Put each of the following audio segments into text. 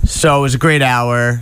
So it was a great hour.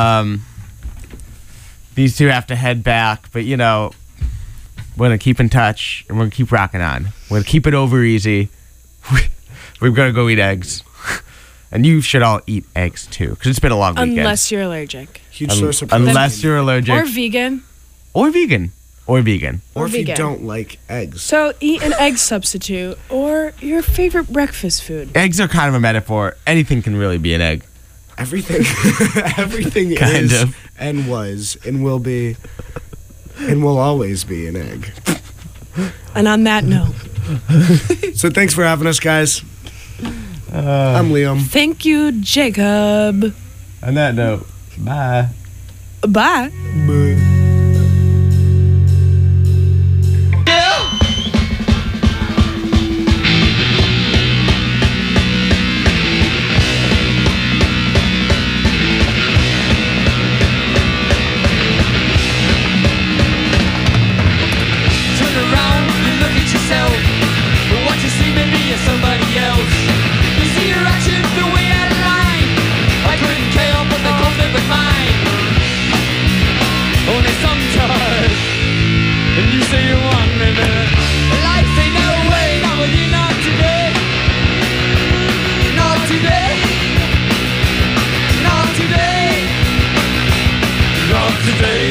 These two have to head back, but we're gonna keep in touch and we're gonna keep rocking on. We're gonna keep it over easy. We're gonna go eat eggs, and you should all eat eggs too, because it's been a long weekend. Unless you're allergic. Huge source of protein. Unless you're allergic, Or vegan. or vegan. Or if vegan. you don't like eggs. So eat an egg substitute or your favorite breakfast food. Eggs are kind of a metaphor. Anything can really be an egg. Everything Kind is of. and was and will be and will always be an egg. And on that note, So thanks for having us, guys. I'm Liam. thank you, Jacob. On that note, bye. Bye. Turn around, you look at yourself. What you see maybe is somebody else. You see your actions the way I line. I couldn't care but the conflict with mine. Only sometimes. And you say you want me, but life ain't no way. Not with you, not today. Not today. Not today. Not today.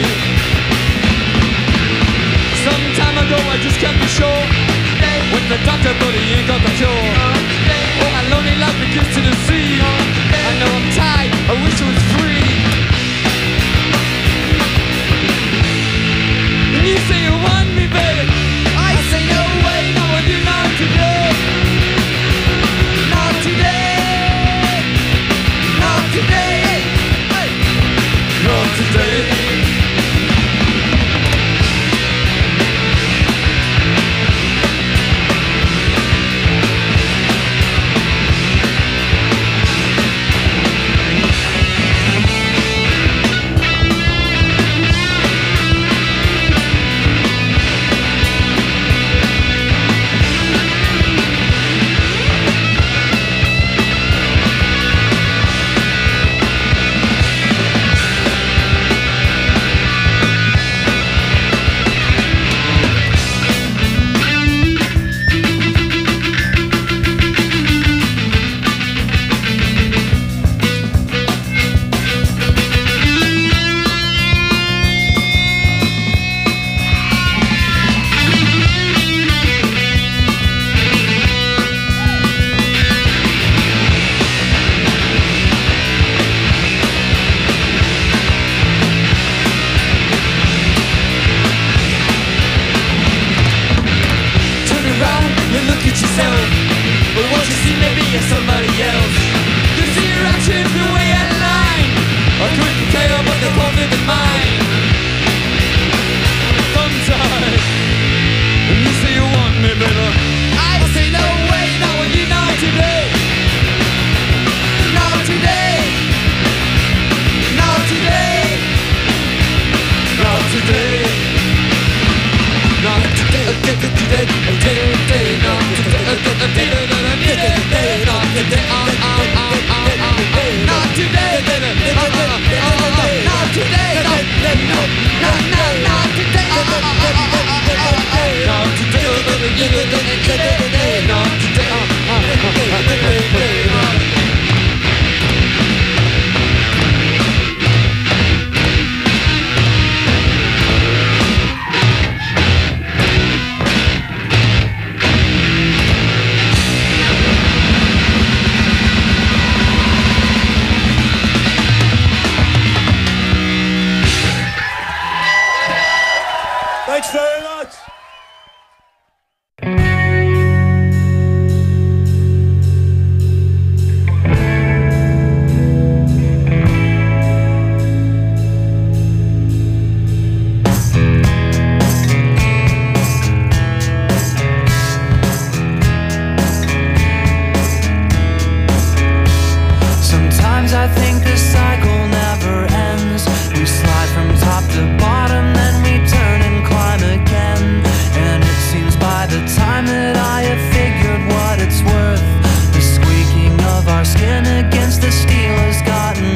Some time ago I just can't be sure. With the doctor but he ain't got the cure. Oh, my lonely life begins to the sea. I know I'm tired, I wish it was free. And you say you want me, baby. I say no way, not with you, not today. Not today. Not today. Not today. Thanks very much. Sometimes I think the cycle never ends. We slide from top to bottom, then we turn and climb again. And it seems by the time that I have figured what it's worth, the squeaking of our skin against the steel has gotten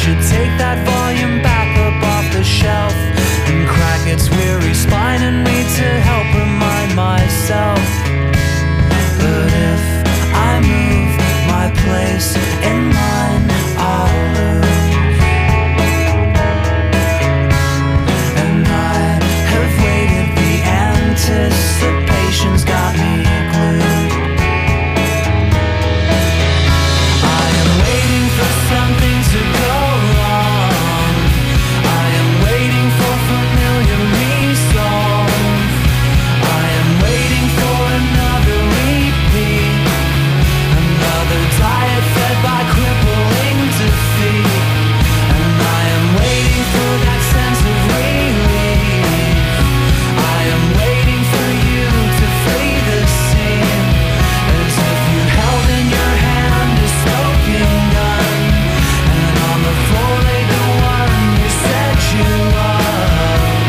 should take that volume back up off the shelf and crack its weary spine and read to help remind myself. But if I move my place in line, I'll lose. And I have waited, the anticipation's got me glued. I am waiting for something to go wrong. I am waiting for familiar resolve. I am waiting for another repeat, another diet fed by crippling defeat. And I am waiting for that sense of relief. I am waiting for you to flee the scene, as if you held in your hand a smoking gun, and on the floor lay the one you said you loved.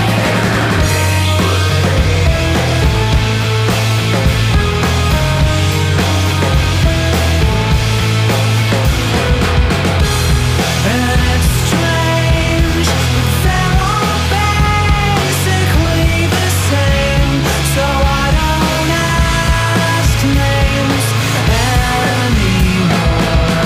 And it's strange, but they're all basically the same, so I don't ask names anymore.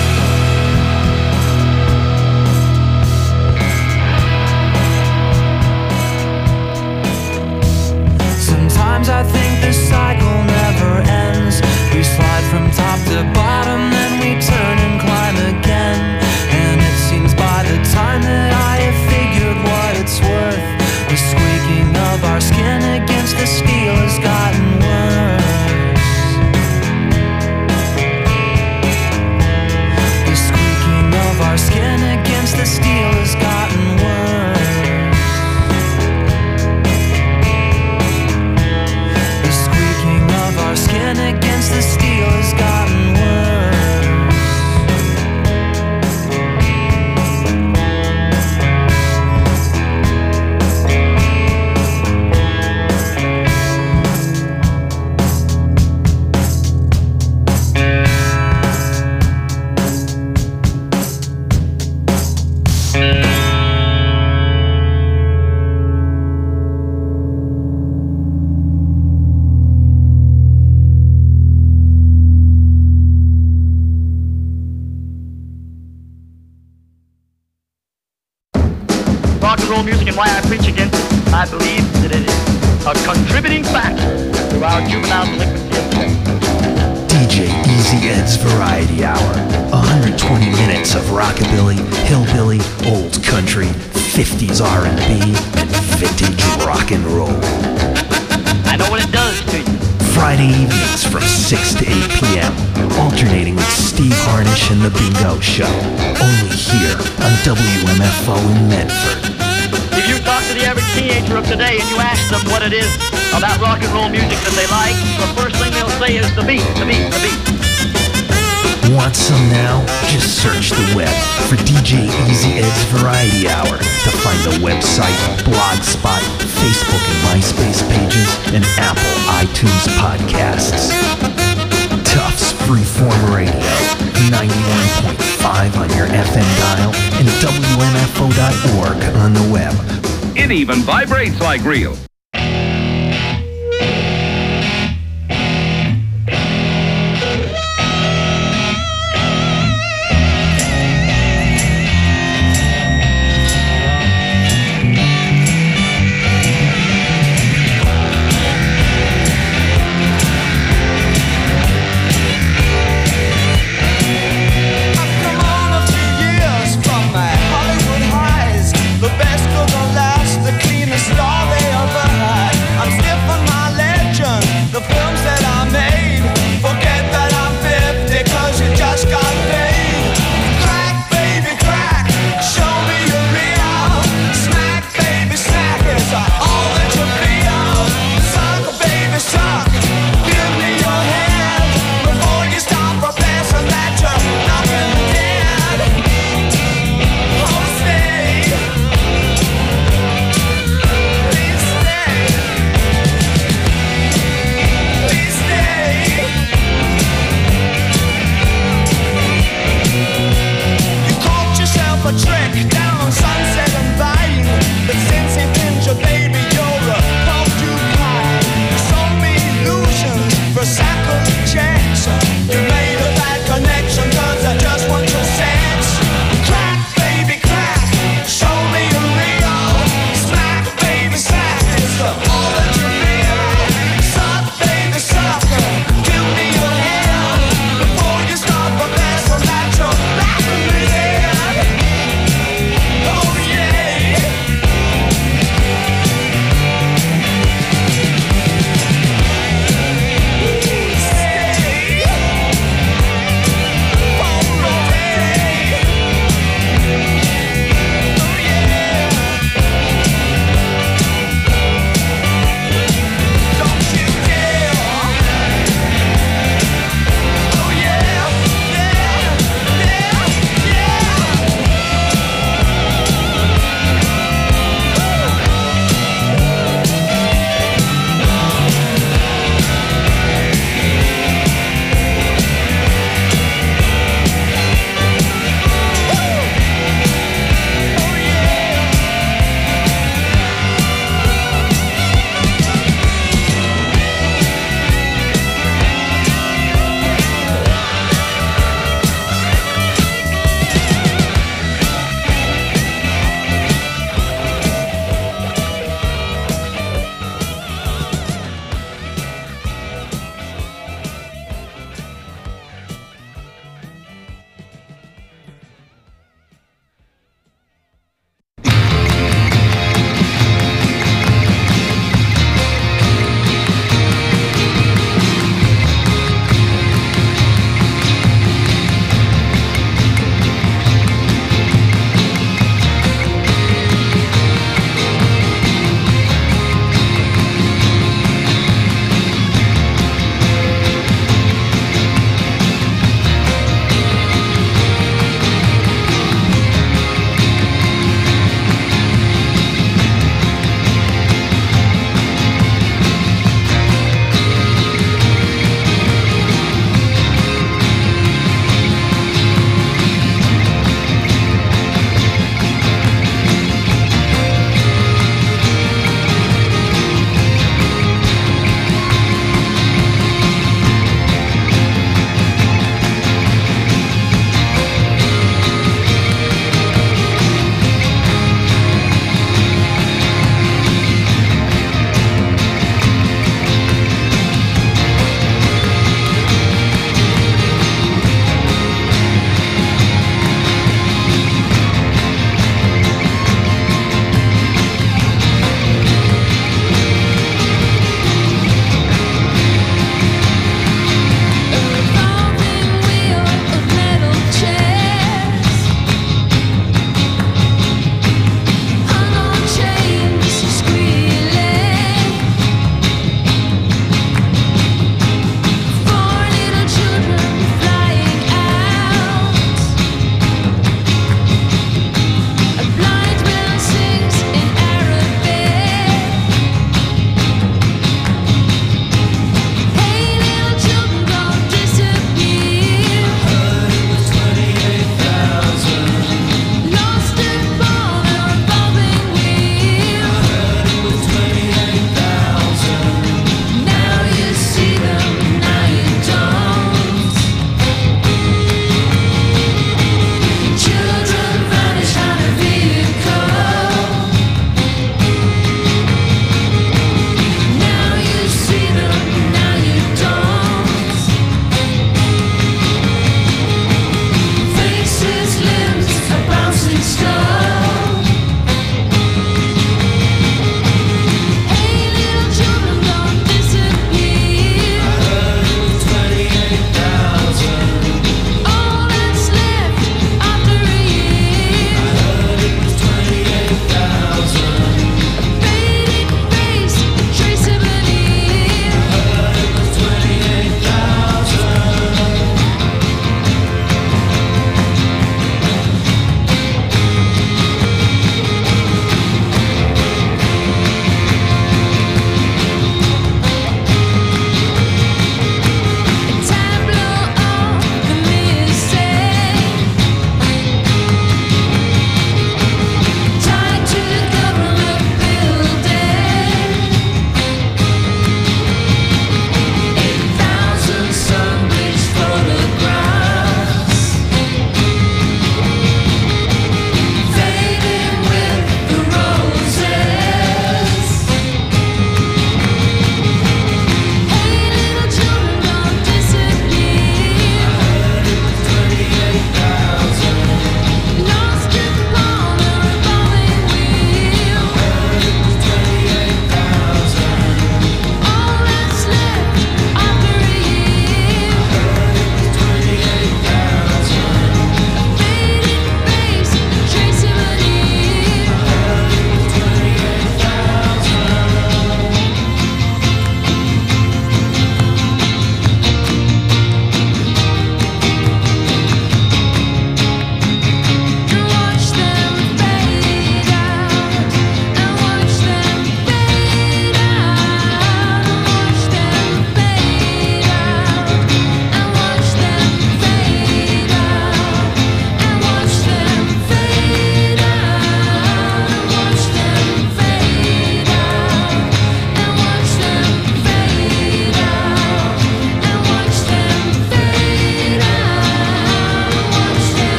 Sometimes I think the cycle never ends. We slide from top to bottom, then we turn and climb again. And it seems by the time that I have figured what it's worth, the squeaking of our skin against the steel has gotten worse. The squeaking of our skin against the steel has gotten worse. The squeaking of our skin against the steel has gotten worse. Rock and roll music and why I preach against it. I believe that it is a contributing factor to our juvenile delinquency of sex. DJ Easy Ed's Variety Hour. 120 minutes of rockabilly, hillbilly, old country, 50s R&B, and vintage rock and roll. I know what it does to you. Friday evenings from 6 to 8 p.m. Alternating with Steve Harnish and The Bingo Show. Only here on WMFO in Medford. If you talk to the average teenager of today and you ask them what it is about rock and roll music that they like, the first thing they'll say is the beat, the beat, the beat. Want some now? Just search the web for DJ Easy Ed's Variety Hour to find the website, Blogspot, Facebook and MySpace pages, and Apple iTunes podcasts. Tufts Freeform Radio, 91.5 on your FM dial, and WMFO.org on the web. It even vibrates like real. The best of the last, the cleanest all they ever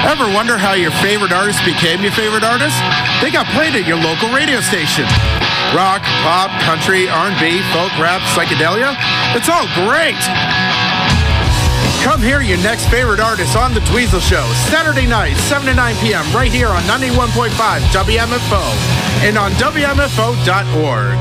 Ever wonder how your favorite artist became your favorite artist? They got played at your local radio station. Rock, pop, country, R&B, folk, rap, psychedelia. It's all great. Come hear your next favorite artist on The Dweezil Show, Saturday night, 7 to 9 p.m. right here on 91.5 WMFO and on WMFO.org.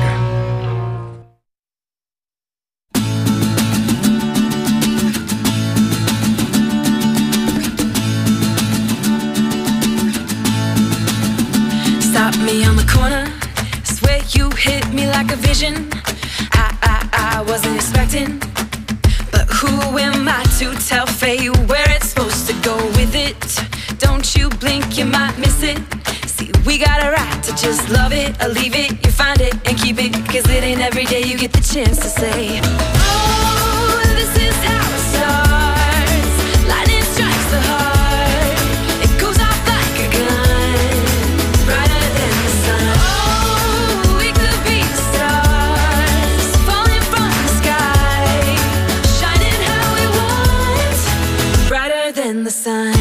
Stop me on the corner, swear you hit me like a vision. I wasn't expecting, but who am I to tell fate where it's supposed to go with it? Don't you blink, you might miss it. See, we got a right to just love it or leave it. You find it and keep it, cause it ain't every day you get the chance to say, oh, this is how it starts. Lightning strikes the heart, it goes off like a gun, brighter than the sun. Oh, we could be stars, falling from the sky, shining how we want, brighter than the sun.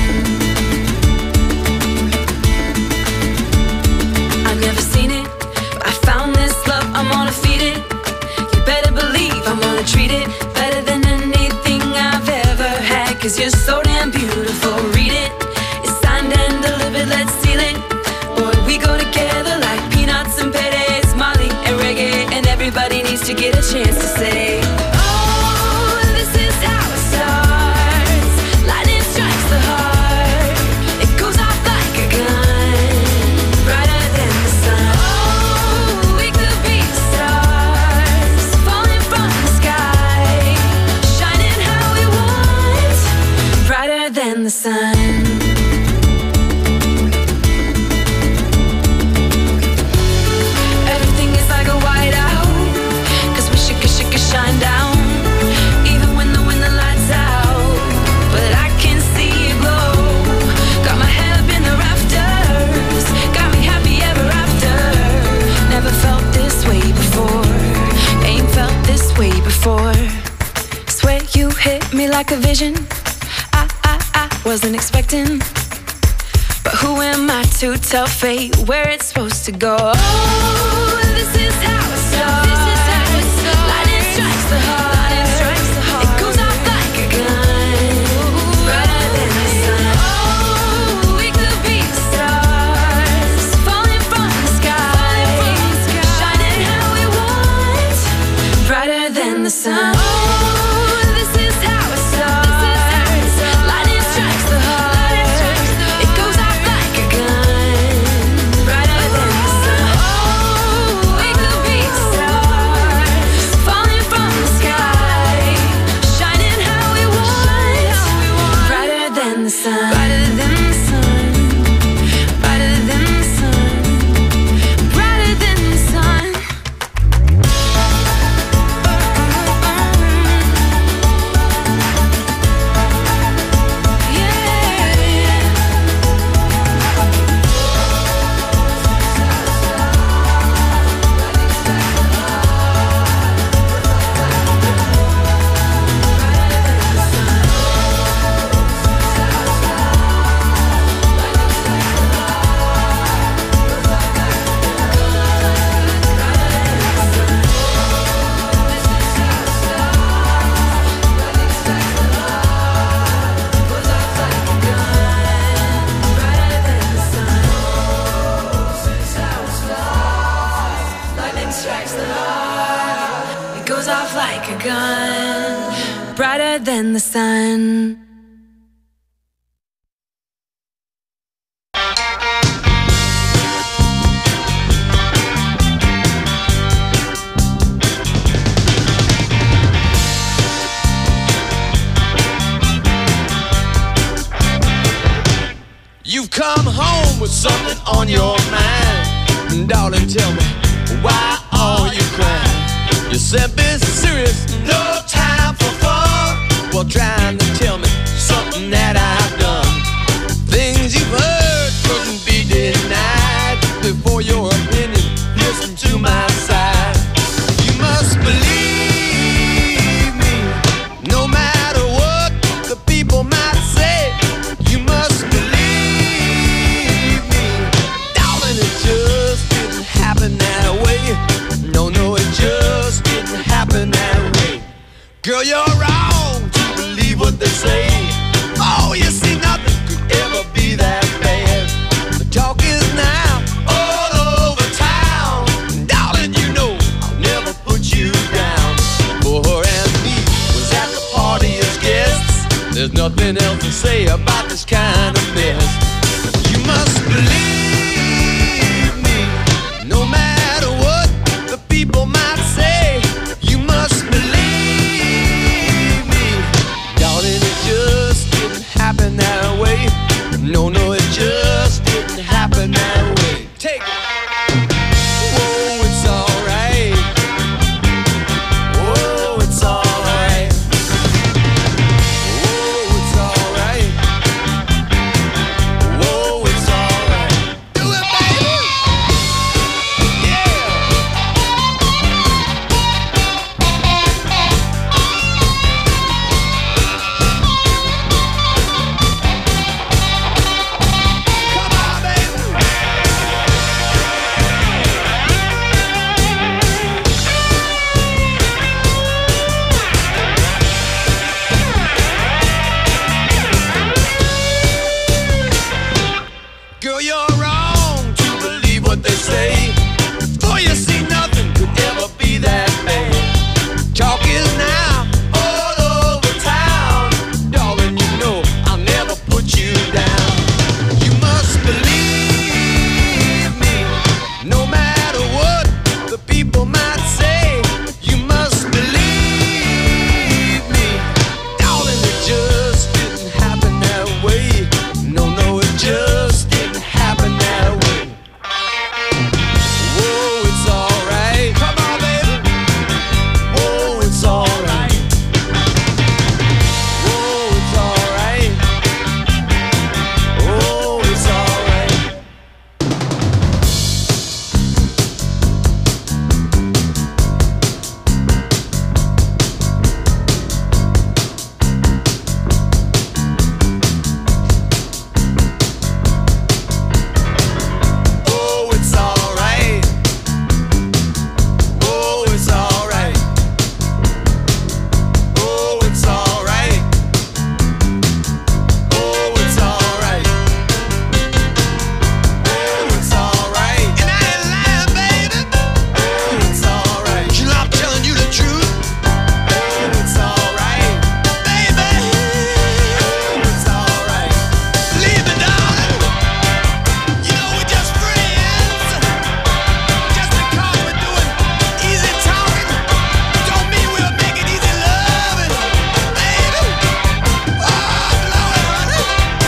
I've never seen it, but I found this love, I'm gonna feed it. You better believe I'm gonna treat it better than anything I've ever had, cause you're so damn beautiful, read it. It's signed and delivered, let's seal it. Boy, we go together like peanuts and Perez, Molly and reggae, and everybody needs to get a chance to say, oh, this is how it starts. Lightning strikes the heart, it goes off like a gun, brighter than the sun. Oh, we could be stars, falling from the sky, shining how we want, brighter than the sun. Everything is like a whiteout, cause we should shine down, even when the lights out. But I can see it glow, got my head up in the rafters, got me happy ever after. Never felt this way before, ain't felt this way before. Swear you hit me like a vision, I wasn't expecting, but who am I to tell fate where it's supposed to go? Oh, this is how it starts. Lightning strikes the heart, it goes off like a gun, brighter than the sun. Oh, we could be stars, falling from the sky, shining how we want, brighter than the sun. Oh, this is how it starts. Lightning strikes the heart, it goes off like a gun, brighter than the sun. Oh, we could be stars, falling from the sky, shining how we want, brighter than the sun. Brighter than the sun, brighter than the sun, brighter than the sun. Lightning strikes the heart, it goes off like a gun, brighter than the sun. You've come home with something on your mind. Darling, tell me, why are you crying? You said this is serious, no time for fun. Well, trying to tell me something that I've done. Things you've heard couldn't be denied. Before your opinion, listen to my side. You must believe me, no matter what the people might say. You must believe know you're wrong to believe what they say. For you see, nothing could ever be that bad. Talk is now all over town. Darling, you know I'll never put you down. You must believe me, no matter what the people might say. You must believe me, darling, it just didn't happen that way. No, it just didn't happen that way. Whoa, it's alright. Come on, baby. Whoa, it's alright. Whoa, it's alright. Oh, it's alright. Oh, it's alright. Oh, it's alright. Oh, it's alright. Oh, it's alright. Oh, it's alright. And I ain't lying, baby. Oh, it's alright. You know I'm telling you the truth. Oh, it's alright. Baby. Oh, it's alright. Believe me, darling. You know we're just friends. Just because we're doing easy talking don't mean we'll make it easy loving. Baby. Oh, blow it, honey.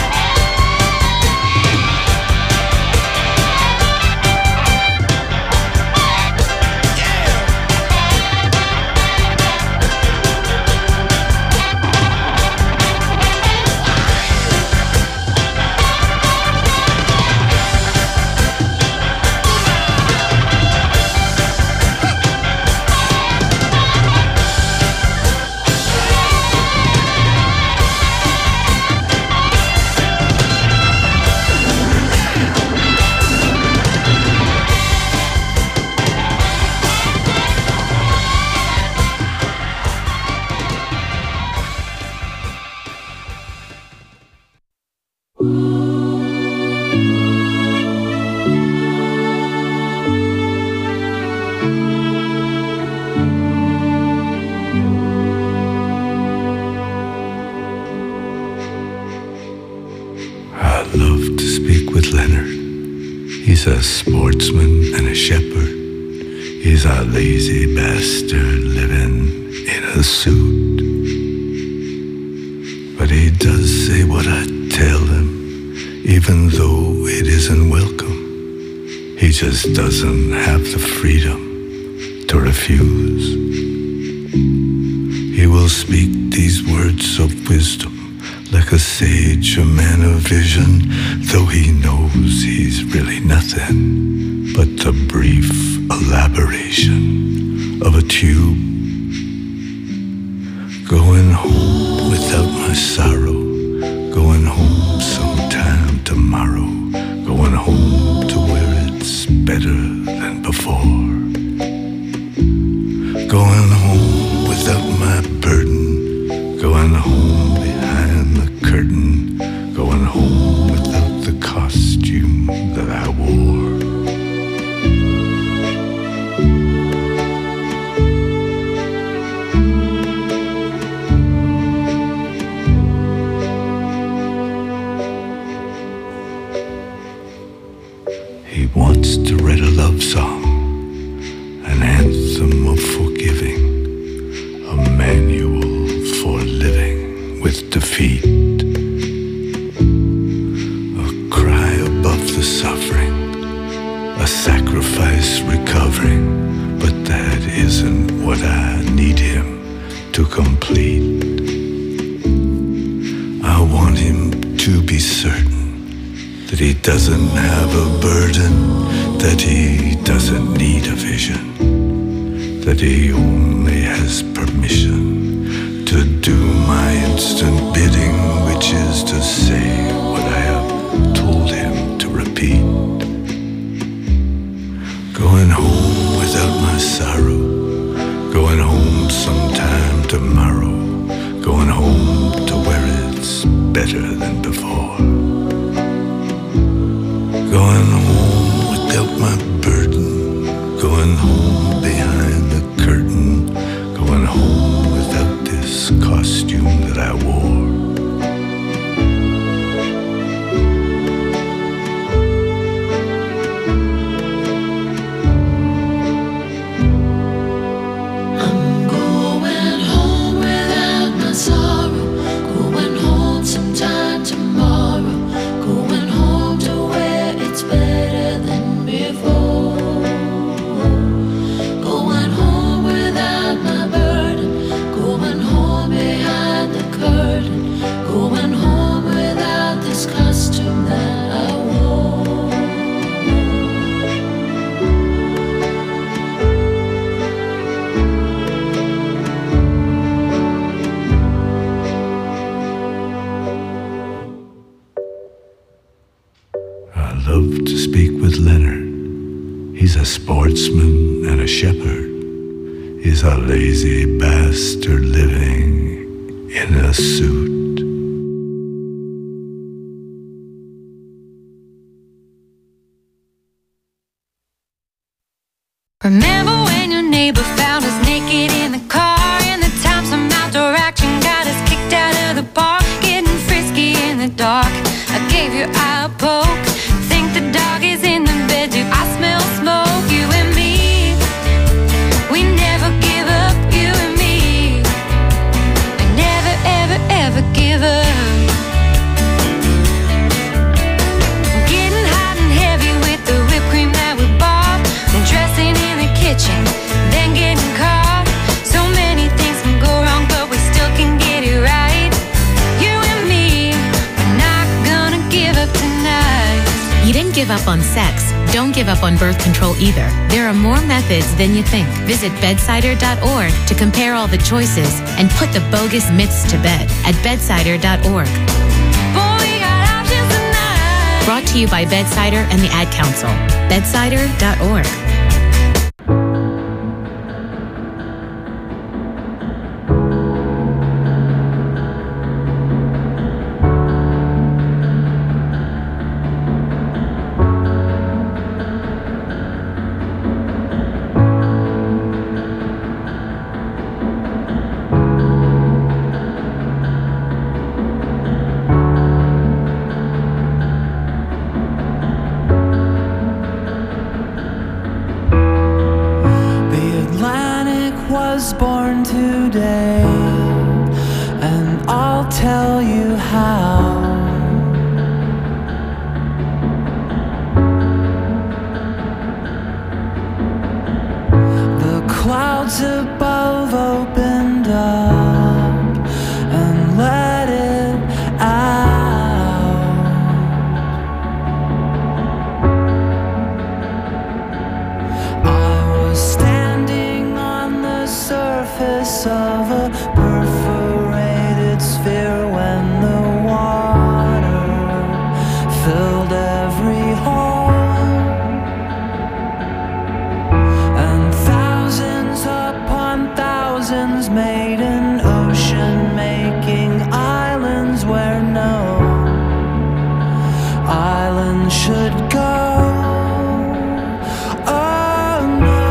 I love to speak with Leonard. He's a sportsman and a shepherd. He's a lazy bastard living in a suit. But he does say what I tell him, even though it isn't welcome. He just doesn't have the freedom to refuse. He will speak these words of wisdom like a sage, a man of vision, though he knows he's really nothing but the brief elaboration of a tube. Going home without my sorrow, going home sometime tomorrow, going home to where it's better than before. Going home without my burden, going home behind the curtain, going home without the costume that I wore. He wants to write a love song, an anthem of forgiving, a manual for living with defeat, a cry above the suffering, a sacrifice recovering, but that isn't what I need him to complete. I want him to be certain that he doesn't have a burden, that he doesn't need a vision, that he only has permission to do my instant bidding, which is to say what I have told him to repeat. Going home without my sorrow, going home sometime tomorrow, going home to where it's better than before. Going home without my burden, going home behind the curtain, going home without this costume that I wore. I'm going home without my sorrow, going home sometime tomorrow, going home to where it's better than before. Going home without my burden, going home behind the curtain, going home without this costume that I wore. I love to speak with Leonard. He's a sportsman and a shepherd. He's a lazy bastard living in a suit. Remember when your neighbor found us naked in the car, and the time some outdoor action got us kicked out of the park, getting frisky in the dark. I gave your eye a poke, think the dog is in the bed too. I smell smoke, you and me. We never give up, you and me. We never, ever, ever give up. Getting hot and heavy with the whipped cream that we bought, then dressing in the kitchen, then getting caught. So many things can go wrong, but we still can get it right. You and me, we're not gonna give up tonight. You didn't give up on sex. Don't give up on birth control either. There are more methods than you think. Visit bedsider.org to compare all the choices and put the bogus myths to bed at bedsider.org. Boy, we got options tonight. Brought to you by Bedsider and the Ad Council. Bedsider.org. The Atlantic was born today, and I'll tell you how. The clouds above opened up and let it out. I was standing on the surface of a perforated sphere when the water filled every hole, and thousands upon thousands made an ocean, making islands where no island should go. Oh no.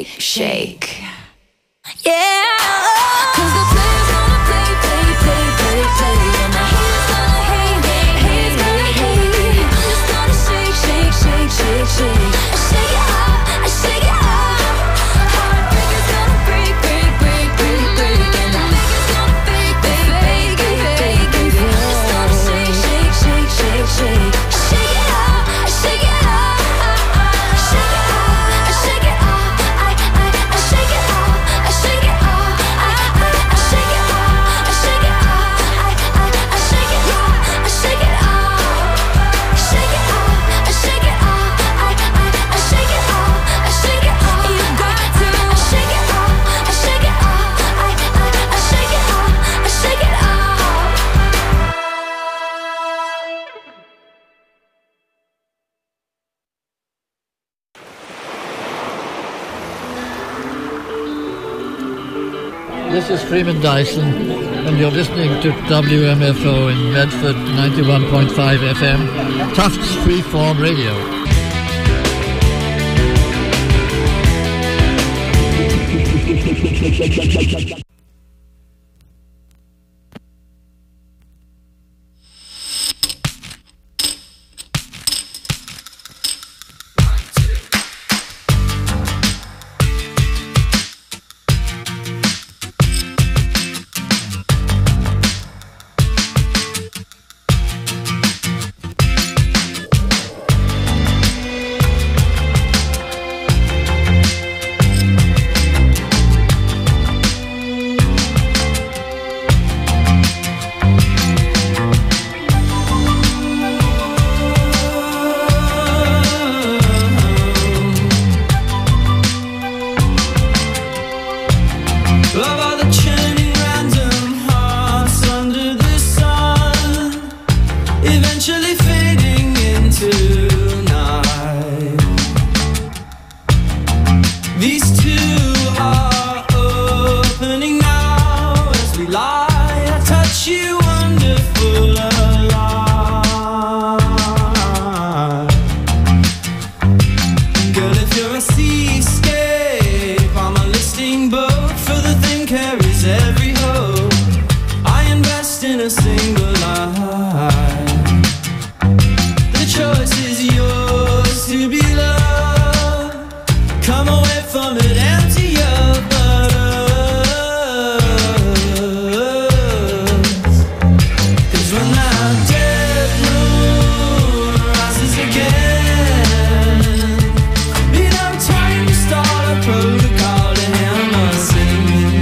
shake, shake. Yeah, 'cause the players gonna play, play, play, play, play. And the haters gonna hate, hate, haters gonna hate. I'm just gonna shake, shake, shake, shake, shake. I shake it up, I shake it up. Heartbreakers gonna break, break, break, break, break. And the fakers gonna fake, fake, fake, fake, fake. I'm just gonna shake, shake, shake, shake, shake. I shake it up, I shake it up. I shake it up, I shake it up. I shake it up, I shake it up. I shake it up, I shake it up. I shake it up, I shake it up. Shake it up, I shake it up. I shake it up, I shake it up. You got to shake it up, I shake it up. I shake it up, I shake it up. This is Freeman Dyson, and you're listening to WMFO in Medford, 91.5 FM, Tufts Freeform Radio. Of all the churning random hearts under the sun, eventually fading into night. These two are opening now as we lie. I touch you, wonderful alive. Girl, if you're a seascape, I'm a listing boat. Carries every hope. I invest in a single life. The choice is yours to be loved. Come away from it, empty your butts. 'Cause when that dead moon rises again, be no time to start a protocol to hammer singing.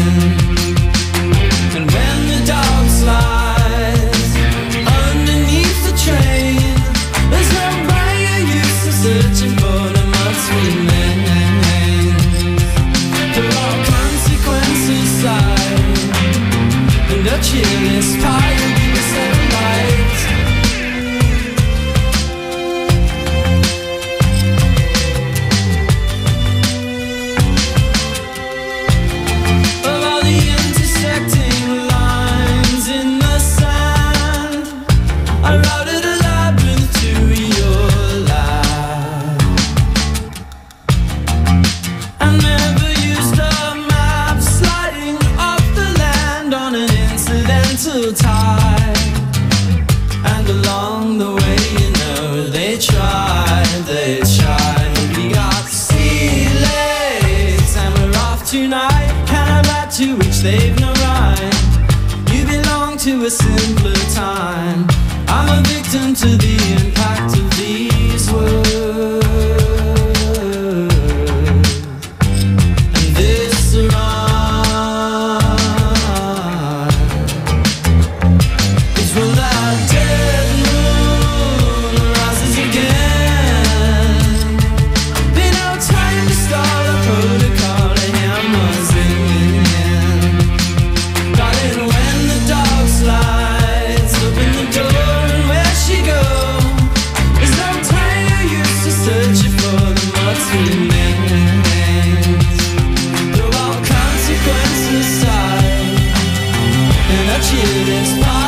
And when the dog slides underneath the train, there's no brighter use of searching for the must remain. For all consequences side, and a cheerless pie will be the same light. Of all the intersecting lines in the sand, I routed a labyrinth to your life. I never used a map, sliding off the land on an incidental tide. And along the way, you know, they tried. We got sea legs and we're off tonight. Can I ride to which they've no right? You belong to a simpler time. I'm a victim to the impact of these words. And this rhyme is when that dead moon rises again. Be no time to start a protocol to hammer singing. Darling, when the dog slides, open the door and where she go? There's no time or use to search for the must remains. Though all consequences side, and a cheerless pie.